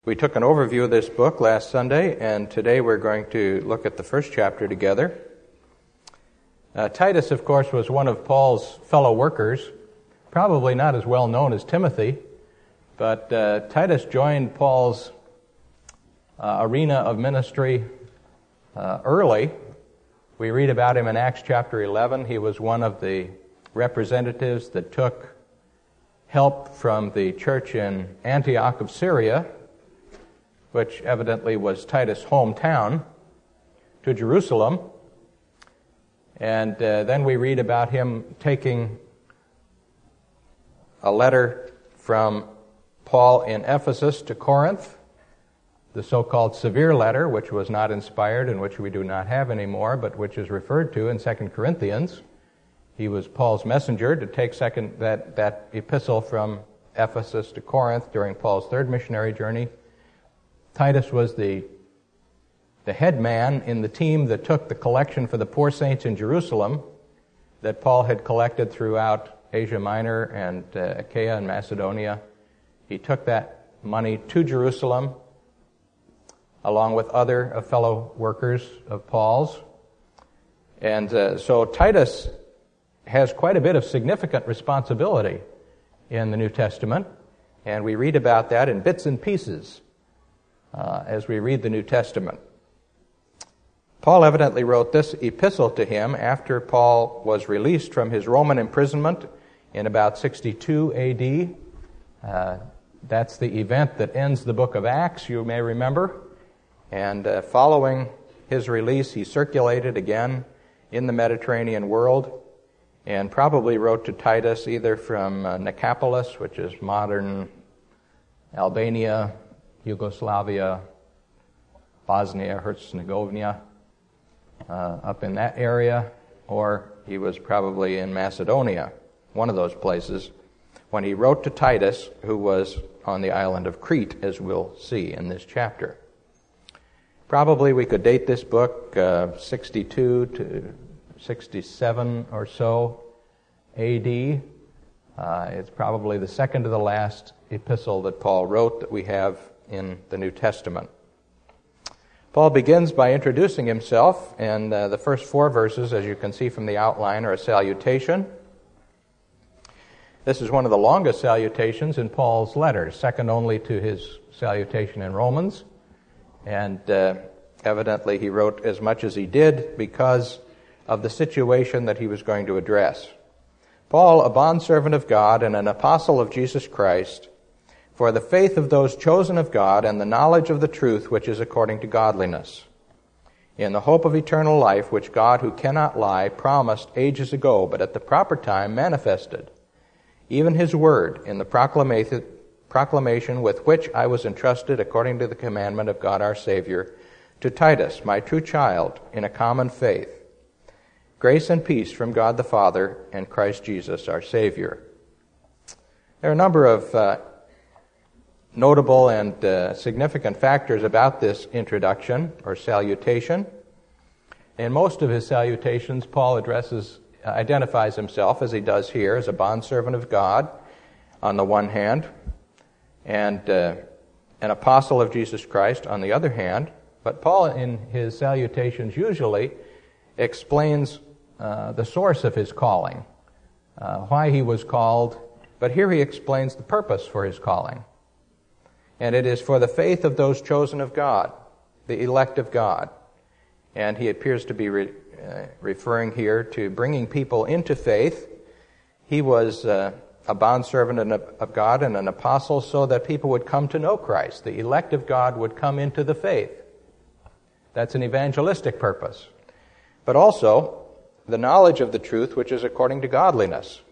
We took an overview of this book last Sunday, and today we're going to look at the first chapter together. Titus, of course, was one of Paul's fellow workers, probably not as well known as Timothy, but Titus joined Paul's arena of ministry early. We read about him in Acts chapter 11. He was one of the representatives that took help from the church in Antioch of Syria, which evidently was Titus' hometown, to Jerusalem. And then we read about him taking a letter from Paul in Ephesus to Corinth, the so-called severe letter, which was not inspired and which we do not have anymore, but which is referred to in 2 Corinthians. He was Paul's messenger to take that epistle from Ephesus to Corinth during Paul's third missionary journey. Titus was the head man in the team that took the collection for the poor saints in Jerusalem that Paul had collected throughout Asia Minor and Achaia and Macedonia. He took that money to Jerusalem along with other fellow workers of Paul's. And so Titus has quite a bit of significant responsibility in the New Testament, and we read about that in bits and pieces as we read the New Testament. Paul evidently wrote this epistle to him after Paul was released from his Roman imprisonment in about 62 A.D. That's the event that ends the book of Acts, you may remember. And following his release, he circulated again in the Mediterranean world and probably wrote to Titus either from Nicopolis, which is modern Albania, Yugoslavia, Bosnia, Herzegovina, up in that area, or he was probably in Macedonia, one of those places, when he wrote to Titus, who was on the island of Crete, as we'll see in this chapter. Probably we could date this book 62 to 67 or so A.D. It's probably the second to the last epistle that Paul wrote that we have in the New Testament. Paul begins by introducing himself, and the first 4 verses, as you can see from the outline, are a salutation. This is one of the longest salutations in Paul's letters, second only to his salutation in Romans, and evidently he wrote as much as he did because of the situation that he was going to address. Paul, a bondservant of God and an apostle of Jesus Christ, for the faith of those chosen of God and the knowledge of the truth which is according to godliness, in the hope of eternal life which God, who cannot lie, promised ages ago, but at the proper time manifested, even his word in the proclamation with which I was entrusted according to the commandment of God our Savior, to Titus, my true child, in a common faith. Grace and peace from God the Father and Christ Jesus our Savior. There are a number of notable and significant factors about this introduction or salutation. In most of his salutations, Paul identifies himself, as he does here, as a bondservant of God on the one hand, and an apostle of Jesus Christ on the other hand. But Paul, in his salutations, usually explains the source of his calling, why he was called, but here he explains the purpose for his calling. And it is for the faith of those chosen of God, the elect of God. And he appears to be referring here to bringing people into faith. He was a bondservant of God and an apostle so that people would come to know Christ. The elect of God would come into the faith. That's an evangelistic purpose. But also the knowledge of the truth which is according to godliness.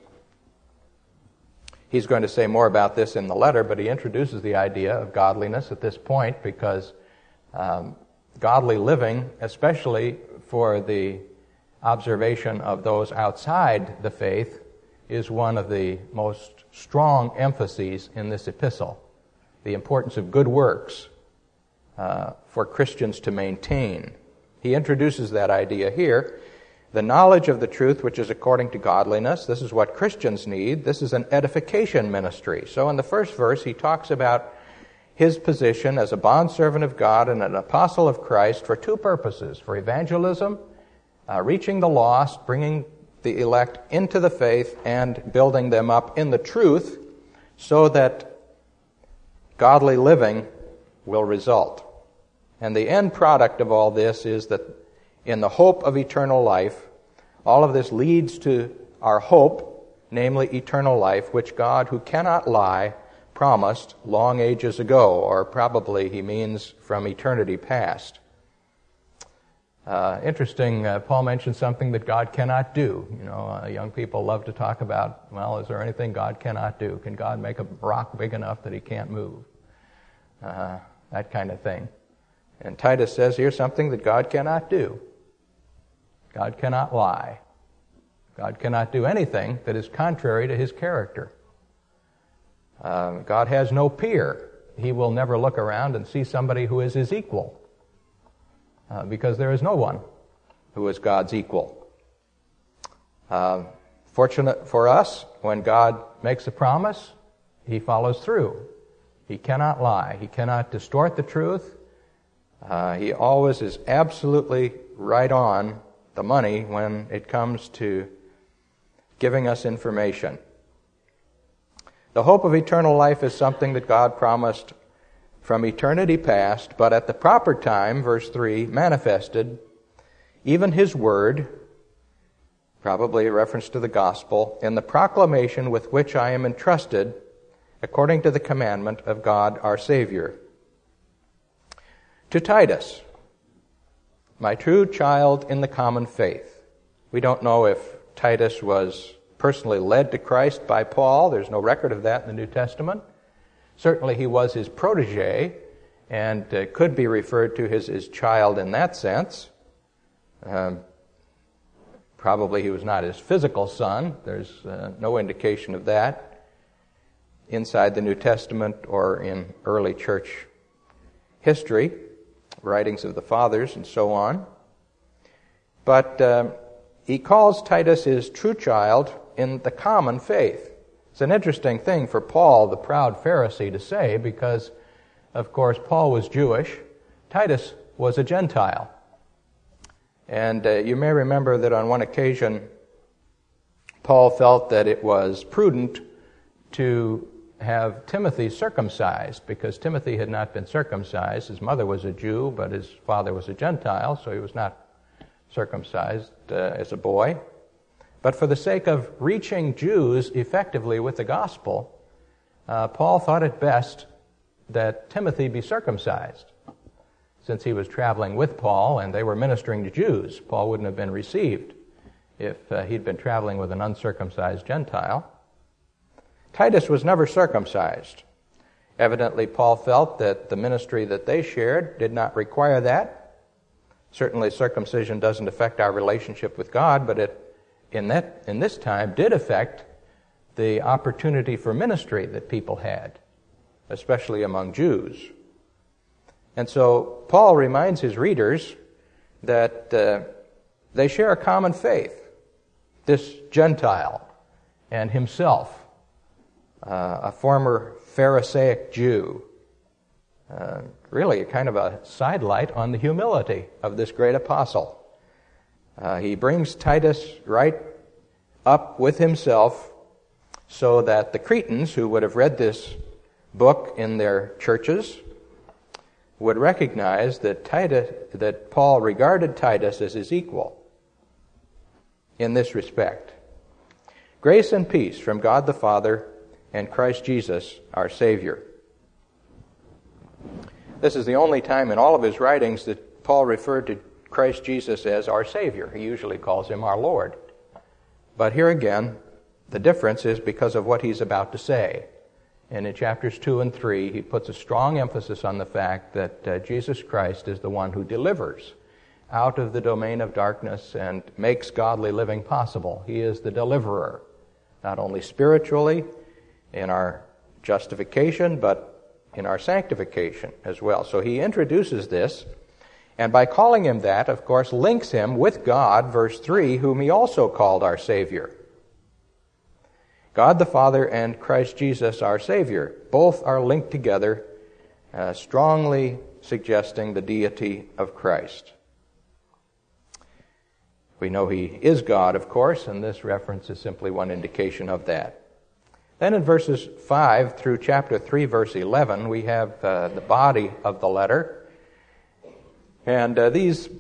He's going to say more about this in the letter, but he introduces the idea of godliness at this point because godly living, especially for the observation of those outside the faith, is one of the most strong emphases in this epistle. The importance of good works for Christians to maintain. He introduces that idea here. The knowledge of the truth which is according to godliness, this is what Christians need. This is an edification ministry. So in the first verse, he talks about his position as a bondservant of God and an apostle of Christ for two purposes: for evangelism, reaching the lost, bringing the elect into the faith, and building them up in the truth so that godly living will result. And the end product of all this is that in the hope of eternal life, all of this leads to our hope, namely eternal life, which God, who cannot lie, promised long ages ago, or probably he means from eternity past. Interesting, Paul mentioned something that God cannot do. Young people love to talk about, well, is there anything God cannot do? Can God make a rock big enough that he can't move? That kind of thing. And Titus says here's something that God cannot do. God cannot lie. God cannot do anything that is contrary to his character. God has no peer. He will never look around and see somebody who is his equal, because there is no one who is God's equal. Fortunate for us, when God makes a promise, he follows through. He cannot lie. He cannot distort the truth. He always is absolutely right on the money when it comes to giving us information. The hope of eternal life is something that God promised from eternity past, but at the proper time, verse 3, manifested even his word, probably a reference to the gospel, in the proclamation with which I am entrusted according to the commandment of God our Savior. To Titus, my true child in the common faith. We don't know if Titus was personally led to Christ by Paul. There's no record of that in the New Testament. Certainly he was his protege and could be referred to as his child in that sense. Probably he was not his physical son. There's no indication of that inside the New Testament or in early church history, writings of the fathers and so on. But he calls Titus his true child in the common faith. It's an interesting thing for Paul, the proud Pharisee, to say, because, of course, Paul was Jewish. Titus was a Gentile. And you may remember that on one occasion, Paul felt that it was prudent to have Timothy circumcised, because Timothy had not been circumcised. His mother was a Jew, but his father was a Gentile, so he was not circumcised as a boy. But for the sake of reaching Jews effectively with the gospel, Paul thought it best that Timothy be circumcised. Since he was traveling with Paul and they were ministering to Jews, Paul wouldn't have been received if he'd been traveling with an uncircumcised Gentile. Titus was never circumcised. Evidently, Paul felt that the ministry that they shared did not require that. Certainly, circumcision doesn't affect our relationship with God, but it in this time did affect the opportunity for ministry that people had, especially among Jews. And so Paul reminds his readers that they share a common faith, this Gentile and himself, a former Pharisaic Jew. Really a kind of a sidelight on the humility of this great apostle. He brings Titus right up with himself so that the Cretans, who would have read this book in their churches, would recognize that Paul regarded Titus as his equal in this respect. Grace and peace from God the Father and Christ Jesus, our Savior. This is the only time in all of his writings that Paul referred to Christ Jesus as our Savior. He usually calls him our Lord. But here again, the difference is because of what he's about to say. And in chapters 2 and 3, he puts a strong emphasis on the fact that Jesus Christ is the one who delivers out of the domain of darkness and makes godly living possible. He is the deliverer, not only spiritually in our justification, but in our sanctification as well. So he introduces this, and by calling him that, of course, links him with God, verse 3, whom he also called our Savior. God the Father and Christ Jesus our Savior, both are linked together strongly suggesting the deity of Christ. We know he is God, of course, and this reference is simply one indication of that. Then in verses 5 through chapter 3, verse 11, we have the body of the letter. And this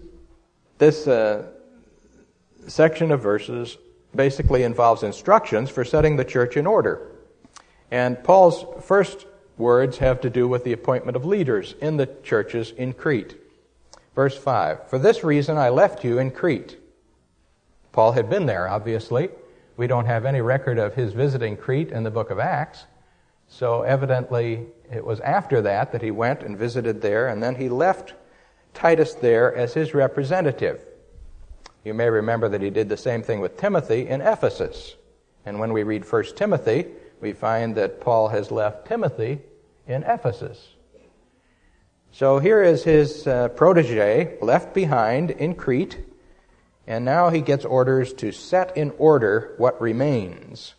section of verses basically involves instructions for setting the church in order. And Paul's first words have to do with the appointment of leaders in the churches in Crete. Verse 5, "For this reason I left you in Crete." Paul had been there, obviously. We don't have any record of his visiting Crete in the book of Acts. So evidently it was after that he went and visited there, and then he left Titus there as his representative. You may remember that he did the same thing with Timothy in Ephesus. And when we read 1 Timothy, we find that Paul has left Timothy in Ephesus. So here is his protege left behind in Crete, and now he gets orders to set in order what remains.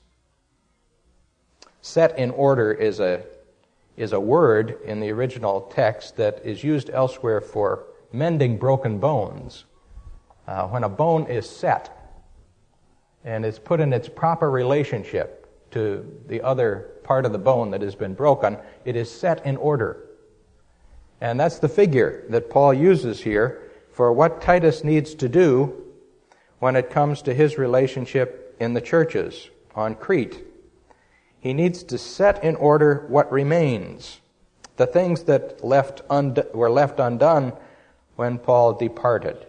Set in order is a word in the original text that is used elsewhere for mending broken bones. When a bone is set and is put in its proper relationship to the other part of the bone that has been broken, it is set in order. And that's the figure that Paul uses here for what Titus needs to do when it comes to his relationship in the churches on Crete. He needs to set in order what remains, the things that were left undone when Paul departed.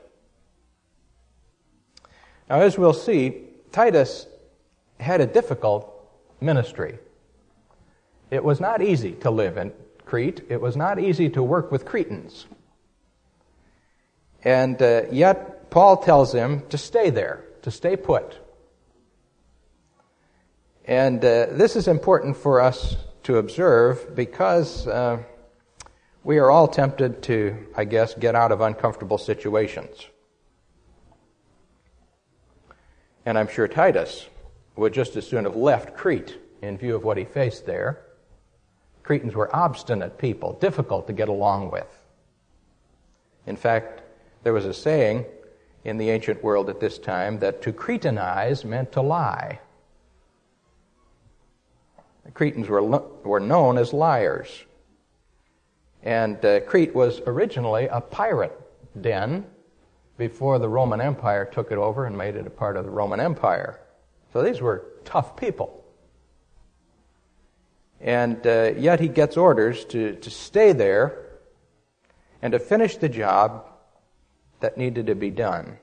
Now, as we'll see, Titus had a difficult ministry. It was not easy to live in Crete. It was not easy to work with Cretans. And yet, Paul tells him to stay there, to stay put. And this is important for us to observe because we are all tempted to, I guess, get out of uncomfortable situations. And I'm sure Titus would just as soon have left Crete in view of what he faced there. Cretans were obstinate people, difficult to get along with. In fact, there was a saying in the ancient world at this time that to Cretanize meant to lie. The Cretans were known as liars. And Crete was originally a pirate den before the Roman Empire took it over and made it a part of the Roman Empire. So these were tough people. And yet he gets orders to stay there and to finish the job that needed to be done.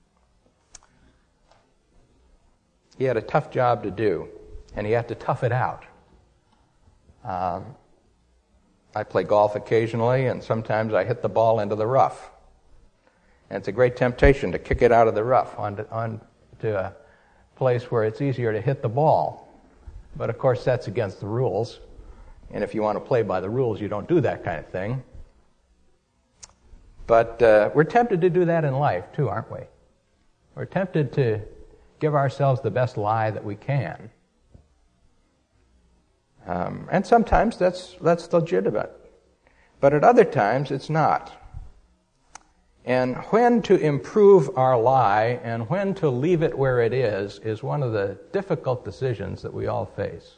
He had a tough job to do, and he had to tough it out. I play golf occasionally, and sometimes I hit the ball into the rough. And it's a great temptation to kick it out of the rough onto a place where it's easier to hit the ball. But of course, that's against the rules. And if you want to play by the rules, you don't do that kind of thing. But we're tempted to do that in life, too, aren't we? We're tempted to give ourselves the best lie that we can. And sometimes that's legitimate. But at other times, it's not. And when to improve our lie and when to leave it where it is one of the difficult decisions that we all face.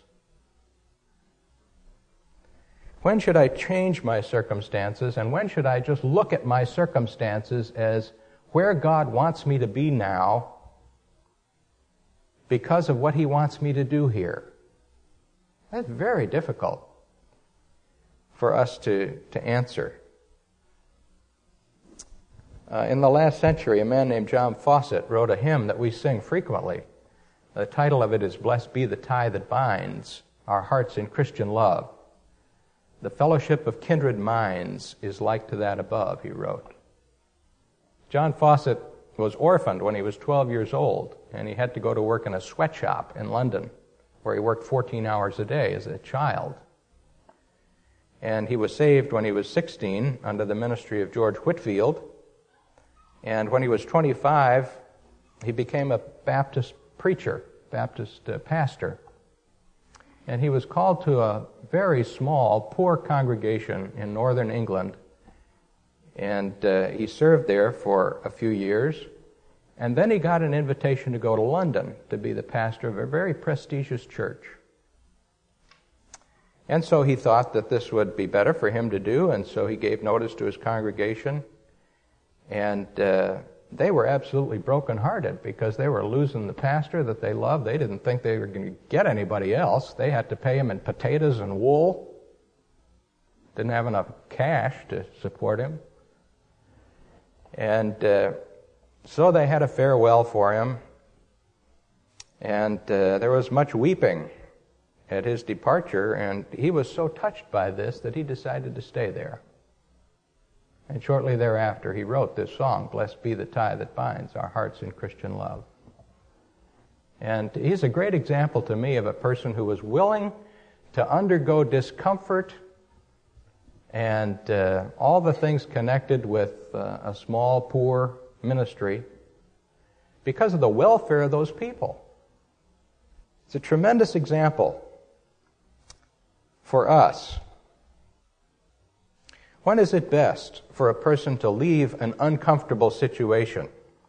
When should I change my circumstances, and when should I just look at my circumstances as where God wants me to be now because of what He wants me to do here? That's very difficult for us to answer. In the last century, a man named John Fawcett wrote a hymn that we sing frequently. The title of it is "Blessed Be the Tie That Binds Our Hearts in Christian Love. The fellowship of kindred minds is like to that above," he wrote. John Fawcett was orphaned when he was 12 years old, and he had to go to work in a sweatshop in London, where he worked 14 hours a day as a child. And he was saved when he was 16 under the ministry of George Whitefield. And when he was 25, he became a Baptist preacher, Baptist pastor. And he was called to a very small, poor congregation in northern England. And he served there for a few years. And then he got an invitation to go to London to be the pastor of a very prestigious church. And so he thought that this would be better for him to do, and so he gave notice to his congregation. And they were absolutely brokenhearted because they were losing the pastor that they loved. They didn't think they were going to get anybody else. They had to pay him in potatoes and wool. Didn't have enough cash to support him. And so they had a farewell for him. And there was much weeping at his departure, and he was so touched by this that he decided to stay there. And shortly thereafter, he wrote this song, "Blessed Be the Tie That Binds Our Hearts in Christian Love." And he's a great example to me of a person who was willing to undergo discomfort and all the things connected with a small, poor ministry because of the welfare of those people. It's a tremendous example for us. When is it best for a person to leave an uncomfortable situation?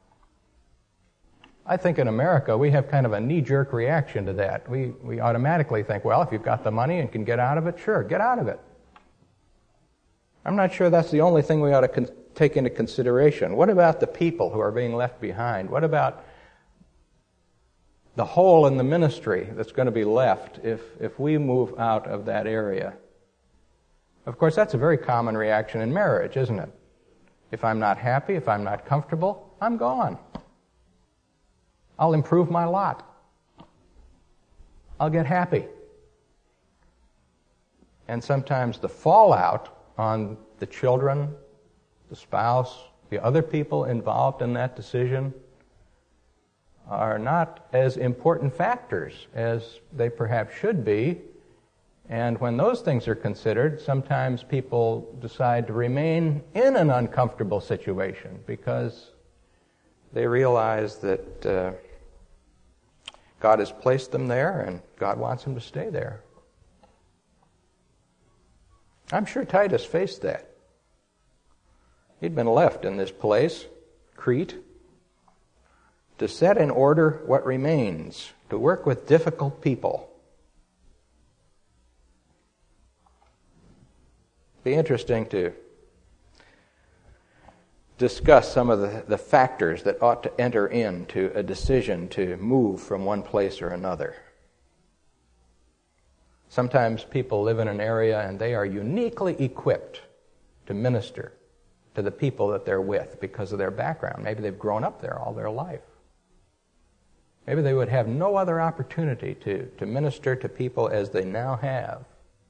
I think in America we have kind of a knee-jerk reaction to that. We automatically think, well, if you've got the money and can get out of it, sure, get out of it. I'm not sure that's the only thing we ought to take into consideration. What about the people who are being left behind? What about the hole in the ministry that's going to be left if we move out of that area? Of course, that's a very common reaction in marriage, isn't it? If I'm not happy, if I'm not comfortable, I'm gone. I'll improve my lot. I'll get happy. And sometimes the fallout on the children, the spouse, the other people involved in that decision are not as important factors as they perhaps should be. And when those things are considered, sometimes people decide to remain in an uncomfortable situation because they realize that God has placed them there and God wants them to stay there. I'm sure Titus faced that. He'd been left in this place, Crete, to set in order what remains, to work with difficult people. Be interesting to discuss some of the factors that ought to enter into a decision to move from one place or another. Sometimes people live in an area and they are uniquely equipped to minister to the people that they're with because of their background. Maybe they've grown up there all their life. Maybe they would have no other opportunity to minister to people as they now have.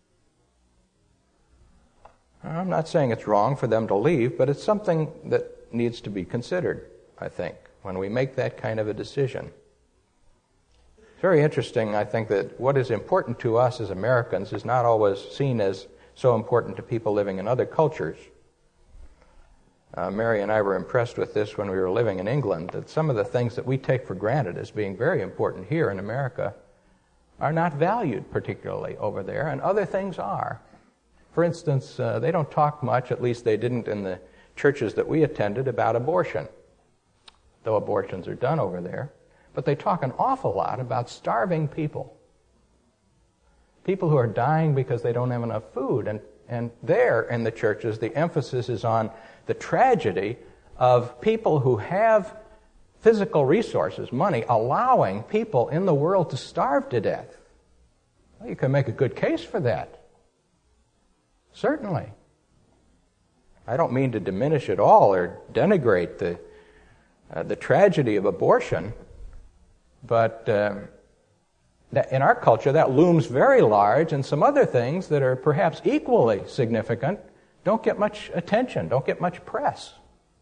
I'm not saying it's wrong for them to leave, but it's something that needs to be considered, I think, when we make that kind of a decision. It's very interesting, I think, that what is important to us as Americans is not always seen as so important to people living in other cultures. Mary and I were impressed with this when we were living in England, that some of the things that we take for granted as being very important here in America are not valued particularly over there, and other things are. For instance, they don't talk much, at least they didn't in the churches that we attended, about abortion, though abortions are done over there. But they talk an awful lot about starving people. People who are dying because they don't have enough food. And there in the churches, the emphasis is on the tragedy of people who have physical resources, money, allowing people in the world to starve to death. Well, you can make a good case for that. Certainly. I don't mean to diminish at all or denigrate the tragedy of abortion, but that in our culture that looms very large, and some other things that are perhaps equally significant don't get much attention, don't get much press.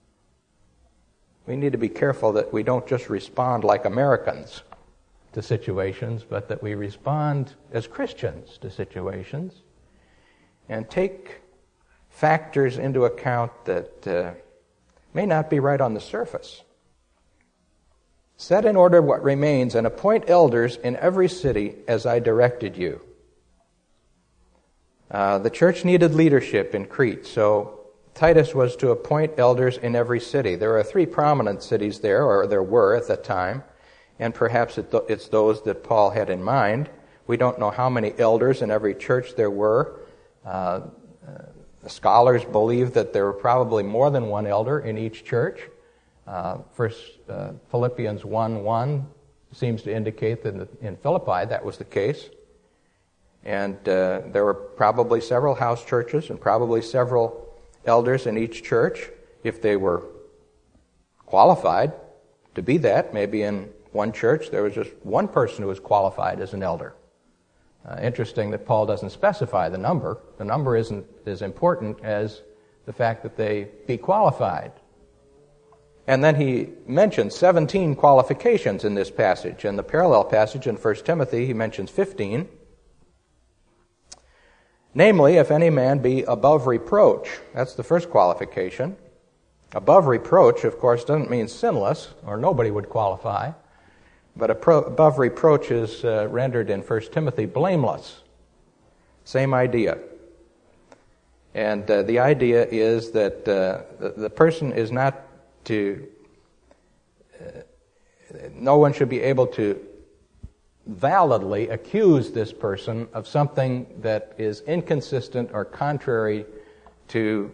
We need to be careful that we don't just respond like Americans to situations, but that we respond as Christians to situations and take factors into account that may not be right on the surface. Set in order what remains and appoint elders in every city as I directed you. The church needed leadership in Crete, so Titus was to appoint elders in every city. There are 3 prominent cities there, or there were at that time, and perhaps it's those that Paul had in mind. We don't know how many elders in every church there were. Scholars believe that there were probably more than one elder in each church. Philippians 1:1 seems to indicate that in Philippi that was the case. And there were probably several house churches and probably several elders in each church, if they were qualified to be that. Maybe in one church there was just one person who was qualified as an elder. Interesting that Paul doesn't specify the number. The number isn't as important as the fact that they be qualified. And then he mentions 17 qualifications in this passage. In the parallel passage in 1 Timothy, he mentions 15. Namely, if any man be above reproach. That's the first qualification. Above reproach, of course, doesn't mean sinless, or nobody would qualify. But above reproach is rendered in 1 Timothy blameless. Same idea. And the idea is that the person is not to... no one should be able to validly accuse this person of something that is inconsistent or contrary to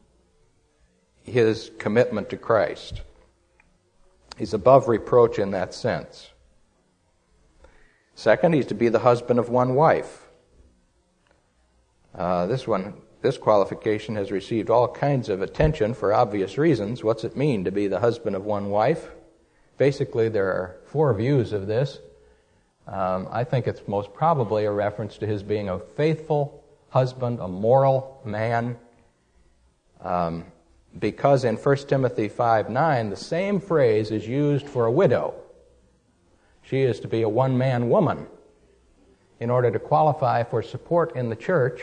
his commitment to Christ. He's above reproach in that sense. Second, he's to be the husband of one wife. This qualification has received all kinds of attention for obvious reasons. What's it mean to be the husband of one wife? Basically, there are 4 views of this. I think it's most probably a reference to his being a faithful husband, a moral man, because in 1 Timothy 5:9, the same phrase is used for a widow. She is to be a one-man woman in order to qualify for support in the church.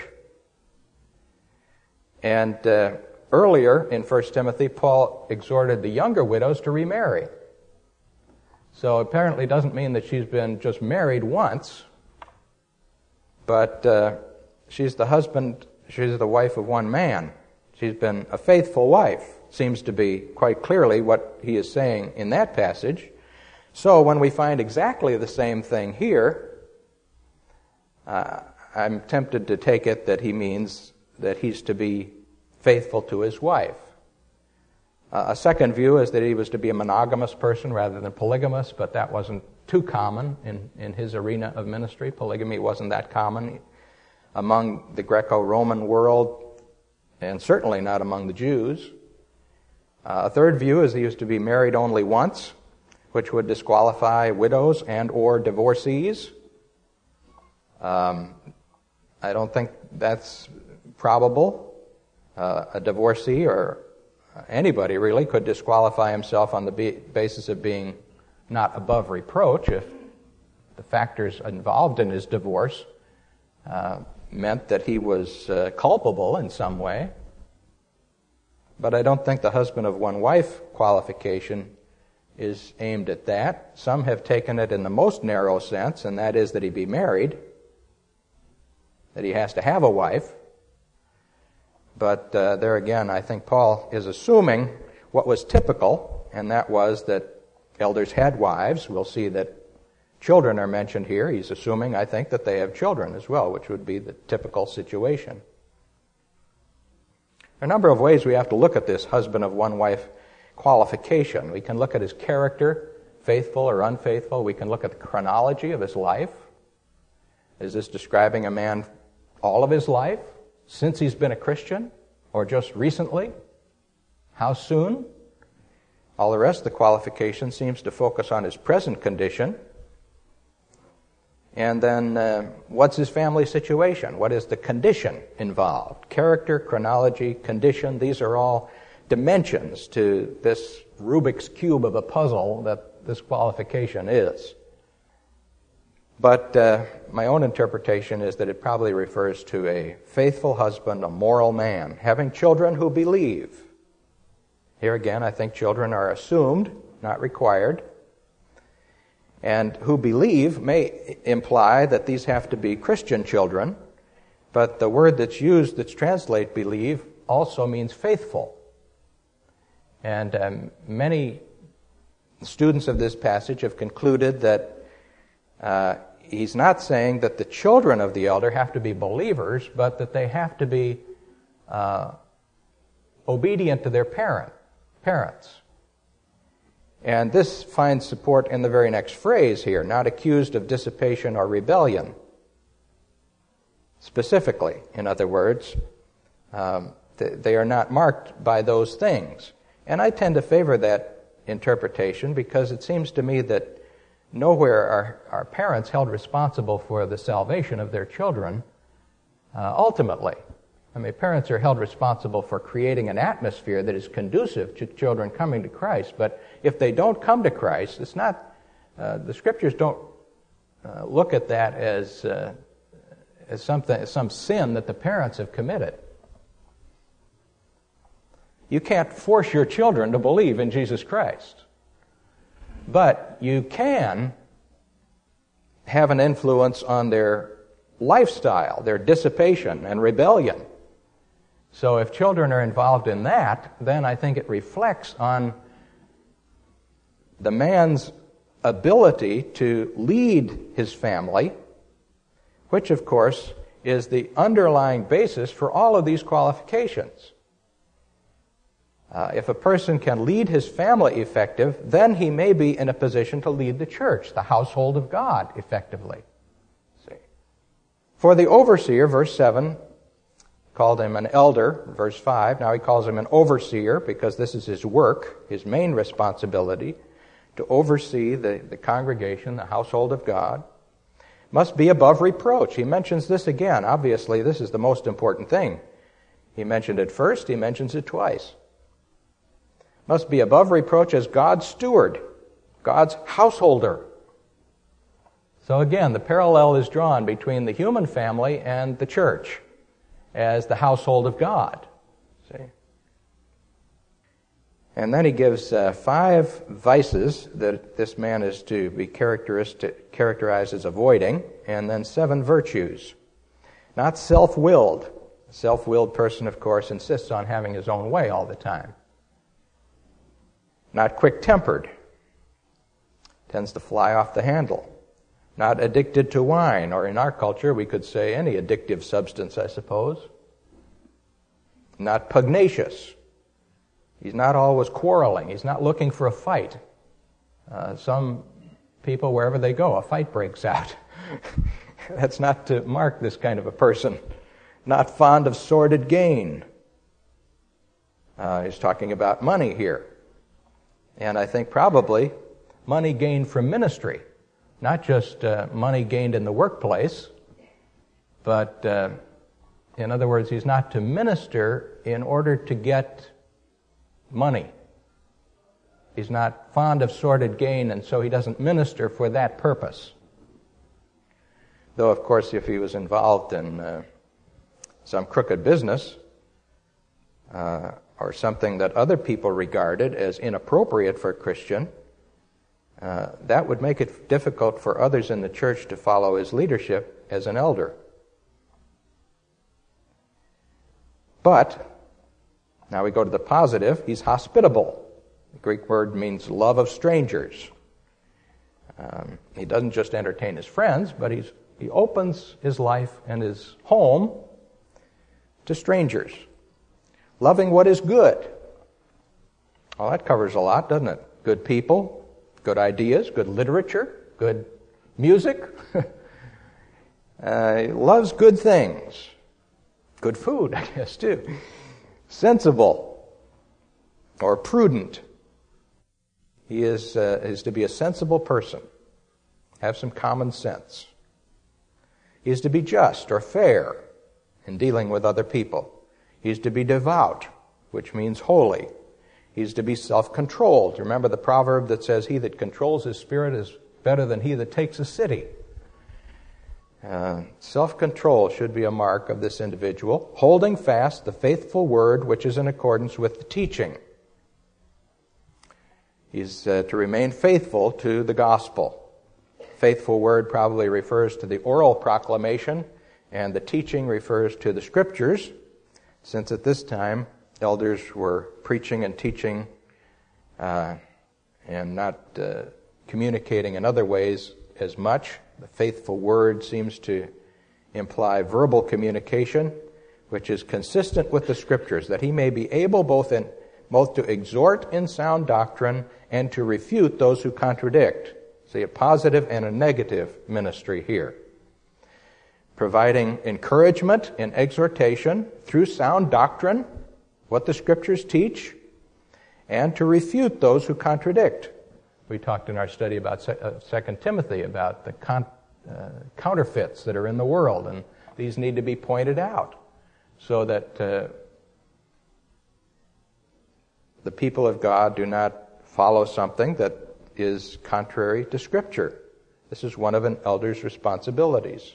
And earlier in 1 Timothy, Paul exhorted the younger widows to remarry. So apparently it doesn't mean that she's been just married once, but she's the wife of one man. She's been a faithful wife. Seems to be quite clearly what he is saying in that passage. So when we find exactly the same thing here, I'm tempted to take it that he means that he's to be faithful to his wife. A second view is that he was to be a monogamous person rather than polygamous, but that wasn't too common in his arena of ministry. Polygamy wasn't that common among the Greco-Roman world, and certainly not among the Jews. A third view is he was to be married only once, which would disqualify widows and or divorcees. I don't think that's probable. A divorcee or anybody really could disqualify himself on the basis of being not above reproach if the factors involved in his divorce meant that he was culpable in some way. But I don't think the husband of one wife qualification is aimed at that. Some have taken it in the most narrow sense, and that is that he be married, that he has to have a wife. But there again, I think Paul is assuming what was typical, and that was that elders had wives. We'll see that children are mentioned here. He's assuming, I think, that they have children as well, which would be the typical situation. There are a number of ways we have to look at this husband of one wife qualification. We can look at his character, faithful or unfaithful. We can look at the chronology of his life. Is this describing a man all of his life? Since he's been a Christian, or just recently? How soon? All the rest of the qualification seems to focus on his present condition. And then what's his family situation? What is the condition involved? Character, chronology, condition, these are all dimensions to this Rubik's Cube of a puzzle that this qualification is. But my own interpretation is that it probably refers to a faithful husband, a moral man, having children who believe. Here again, I think children are assumed, not required. And who believe may imply that these have to be Christian children, But the word that's used, that's translated believe, also means faithful. And many students of this passage have concluded that he's not saying that the children of the elder have to be believers, but that they have to be obedient to their parents. And this finds support in the very next phrase here, not accused of dissipation or rebellion. Specifically, in other words, they are not marked by those things. And I tend to favor that interpretation because it seems to me that nowhere are parents held responsible for the salvation of their children ultimately. I mean, parents are held responsible for creating an atmosphere that is conducive to children coming to Christ. But if they don't come to Christ, it's not, the Scriptures don't look at that as some sin that the parents have committed. You can't force your children to believe in Jesus Christ. But you can have an influence on their lifestyle, their dissipation and rebellion. So if children are involved in that, then I think it reflects on the man's ability to lead his family, which, of course, is the underlying basis for all of these qualifications. If a person can lead his family effective, then he may be in a position to lead the church, the household of God, effectively. See. For the overseer, verse 7, called him an elder, verse 5. Now he calls him an overseer because this is his work, his main responsibility, to oversee the congregation, the household of God. Must be above reproach. He mentions this again. Obviously, this is the most important thing. He mentioned it first, he mentions it twice. Must be above reproach as God's steward, God's householder. So again, the parallel is drawn between the human family and the church as the household of God. See? And then he gives 5 vices that this man is to be characterized as avoiding, and then 7 virtues. Not self-willed. A self-willed person, of course, insists on having his own way all the time. Not quick-tempered. Tends to fly off the handle. Not addicted to wine, or in our culture we could say any addictive substance, I suppose. Not pugnacious. He's not always quarreling. He's not looking for a fight. Some people, wherever they go, a fight breaks out. That's not to mark this kind of a person. Not fond of sordid gain. He's talking about money here. And I think probably money gained from ministry. Not just money gained in the workplace, but in other words, he's not to minister in order to get money. He's not fond of sordid gain, and so he doesn't minister for that purpose. Though, of course, if he was involved in some crooked business or something that other people regarded as inappropriate for a Christian, that would make it difficult for others in the church to follow his leadership as an elder. But, now we go to the positive, he's hospitable. The Greek word means love of strangers. He doesn't just entertain his friends, but he opens his life and his home to strangers. Loving what is good. Well, that covers a lot, doesn't it? Good people, good ideas, good literature, good music. He loves good things. Good food, I guess, too. Sensible or prudent. He is to be a sensible person. Have some common sense. He is to be just or fair in dealing with other people. He is to be devout, which means holy. He is to be self-controlled. Remember the proverb that says, "He that controls his spirit is better than he that takes a city." Self-control should be a mark of this individual, holding fast the faithful word which is in accordance with the teaching. He's to remain faithful to the gospel. Faithful word probably refers to the oral proclamation And the teaching refers to the Scriptures, since at this time elders were preaching and teaching and not communicating in other ways as much. The faithful word seems to imply verbal communication, which is consistent with the Scriptures, that he may be able both to exhort in sound doctrine and to refute those who contradict. See, a positive and a negative ministry here. Providing encouragement and exhortation through sound doctrine, what the Scriptures teach, and to refute those who contradict. We talked in our study about 2 Timothy about the counterfeits that are in the world, and these need to be pointed out so that the people of God do not follow something that is contrary to Scripture. This is one of an elder's responsibilities.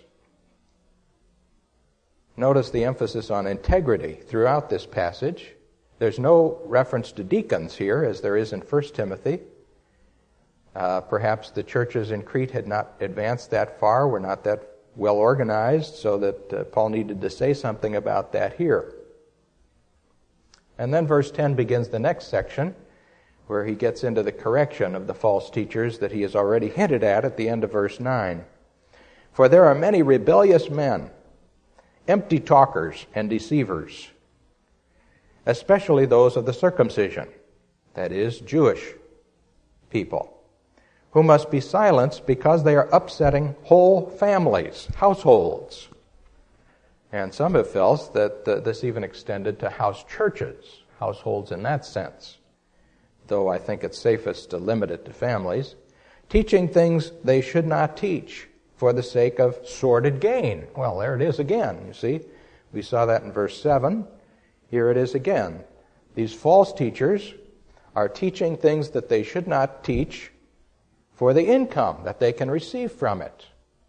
Notice the emphasis on integrity throughout this passage. There's no reference to deacons here, as there is in 1 Timothy. Perhaps the churches in Crete had not advanced that far, were not that well organized, so that Paul needed to say something about that here. And then verse 10 begins the next section, where he gets into the correction of the false teachers that he has already hinted at the end of verse 9. For there are many rebellious men, empty talkers and deceivers, especially those of the circumcision, that is, Jewish people, who must be silenced because they are upsetting whole families, households. And some have felt that this even extended to house churches, households in that sense, though I think it's safest to limit it to families, teaching things they should not teach for the sake of sordid gain. Well, there it is again, you see. We saw that in verse 7. Here it is again. These false teachers are teaching things that they should not teach for the income that they can receive from it.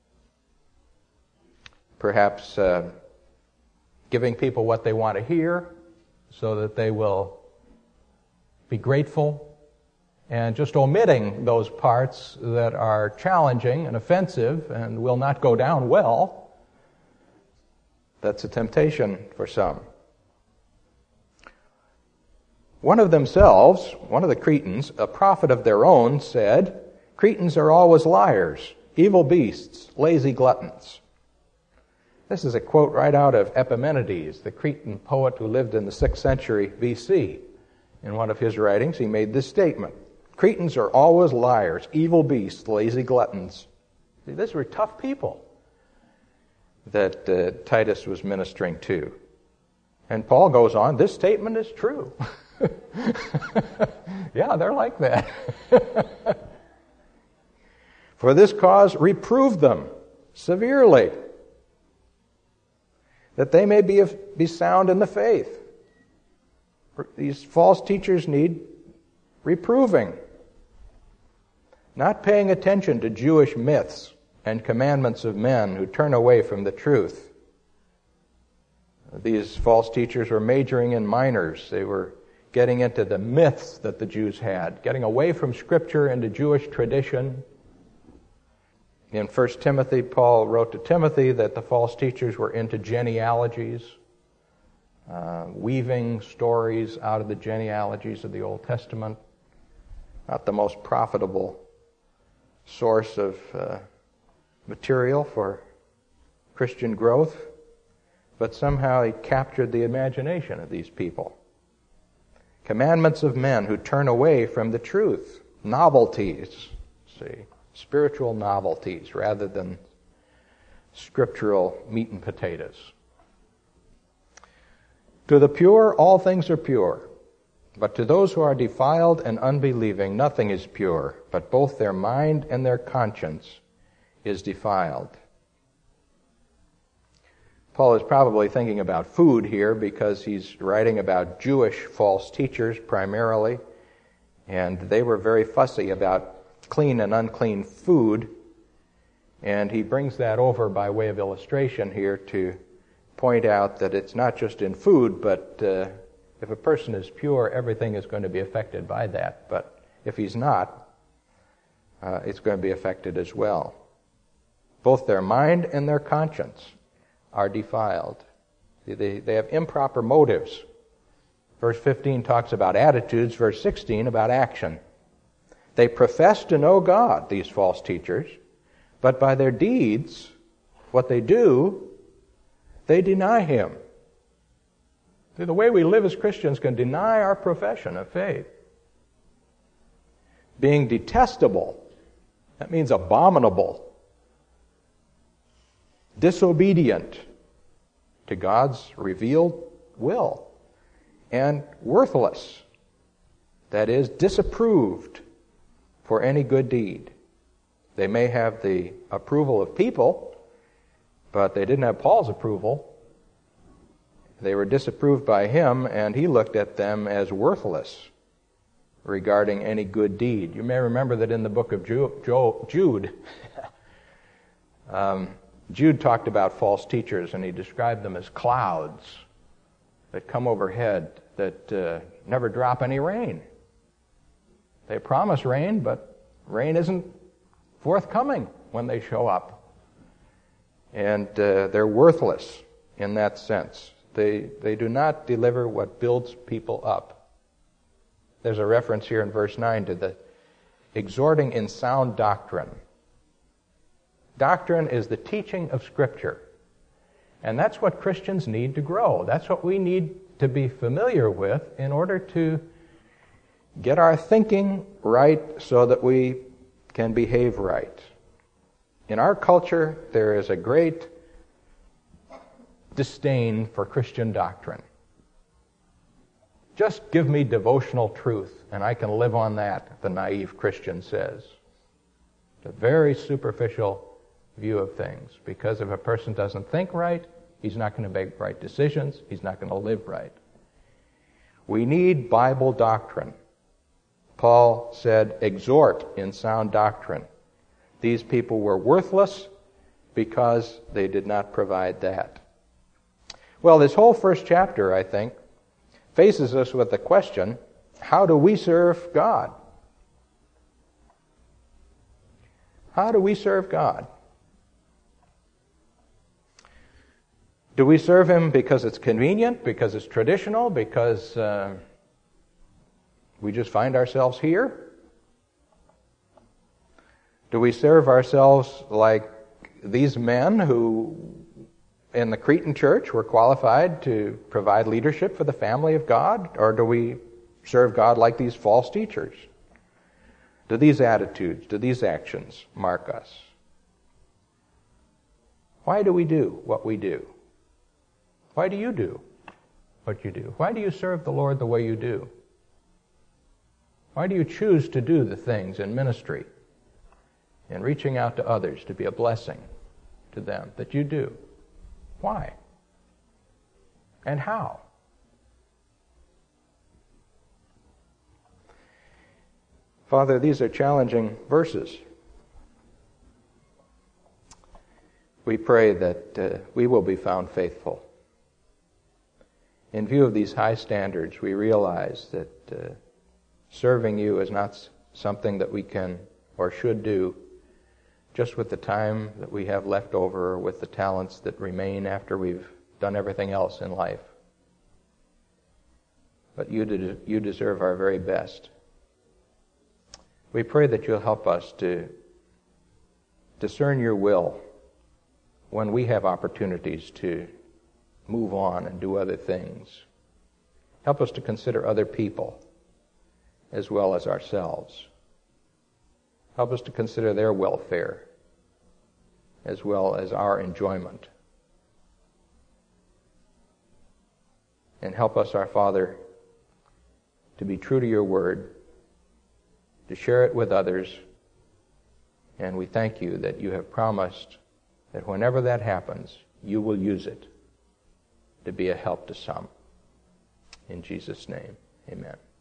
Perhaps giving people what they want to hear so that they will be grateful, and just omitting those parts that are challenging and offensive and will not go down well. That's a temptation for some. One of themselves, one of the Cretans, a prophet of their own, said, Cretans are always liars, evil beasts, lazy gluttons. This is a quote right out of Epimenides, the Cretan poet who lived in the 6th century BC. In one of his writings, he made this statement: Cretans are always liars, evil beasts, lazy gluttons. See, these were tough people that Titus was ministering to. And Paul goes on, this statement is true. Yeah, they're like that. For this cause, reprove them severely, that they may be sound in the faith. These false teachers need reproving. Not paying attention to Jewish myths and commandments of men who turn away from the truth. These false teachers were majoring in minors. They were getting into the myths that the Jews had, getting away from Scripture into Jewish tradition. In 1 Timothy, Paul wrote to Timothy that the false teachers were into genealogies, weaving stories out of the genealogies of the Old Testament. Not the most profitable source of material for Christian growth, but somehow he captured the imagination of these people. Commandments of men who turn away from the truth. Novelties, spiritual novelties rather than scriptural meat and potatoes. To the pure, all things are pure. But to those who are defiled and unbelieving, nothing is pure, but both their mind and their conscience is defiled. Paul is probably thinking about food here because he's writing about Jewish false teachers primarily, and they were very fussy about clean and unclean food, and he brings that over by way of illustration here to point out that it's not just in food, but if a person is pure, everything is going to be affected by that. But if he's not, it's going to be affected as well. Both their mind and their conscience are defiled. They have improper motives. Verse 15 talks about attitudes. Verse 16 about action. They profess to know God, these false teachers, but by their deeds, what they do, they deny Him. See, the way we live as Christians can deny our profession of faith. Being detestable, that means abominable. Disobedient to God's revealed will. And worthless, that is, disapproved for any good deed. They may have the approval of people, but they didn't have Paul's approval. They were disapproved by him, and he looked at them as worthless regarding any good deed. You may remember that in the book of Jude, Jude talked about false teachers, and he described them as clouds that come overhead that never drop any rain. They promise rain, but rain isn't forthcoming when they show up. And they're worthless in that sense. They do not deliver what builds people up. There's a reference here in verse 9 to the exhorting in sound doctrine. Doctrine is the teaching of Scripture. And that's what Christians need to grow. That's what we need to be familiar with in order to get our thinking right so that we can behave right. In our culture, there is a great disdain for Christian doctrine. Just give me devotional truth, and I can live on that, the naive Christian says. It's a very superficial view of things, because if a person doesn't think right, he's not going to make right decisions, he's not going to live right. We need Bible doctrine. Paul said, exhort in sound doctrine. These people were worthless because they did not provide that. Well, this whole first chapter, I think, faces us with the question, how do we serve God? How do we serve God? Do we serve Him because it's convenient, because it's traditional, because we just find ourselves here? Do we serve ourselves like these men who in the Cretan church were qualified to provide leadership for the family of God? Or do we serve God like these false teachers? Do these attitudes, do these actions mark us? Why do we do what we do? Why do you do what you do? Why do you serve the Lord the way you do? Why do you choose to do the things in ministry and reaching out to others to be a blessing to them that you do? Why? And how? Father, these are challenging verses. We pray that we will be found faithful. In view of these high standards, we realize that serving you is not something that we can or should do just with the time that we have left over or with the talents that remain after we've done everything else in life. But you deserve our very best. We pray that you'll help us to discern your will when we have opportunities to move on and do other things. Help us to consider other people as well as ourselves. Help us to consider their welfare as well as our enjoyment. And help us, our Father, to be true to your word, to share it with others. And we thank you that you have promised that whenever that happens, you will use it to be a help to some. In Jesus' name, amen.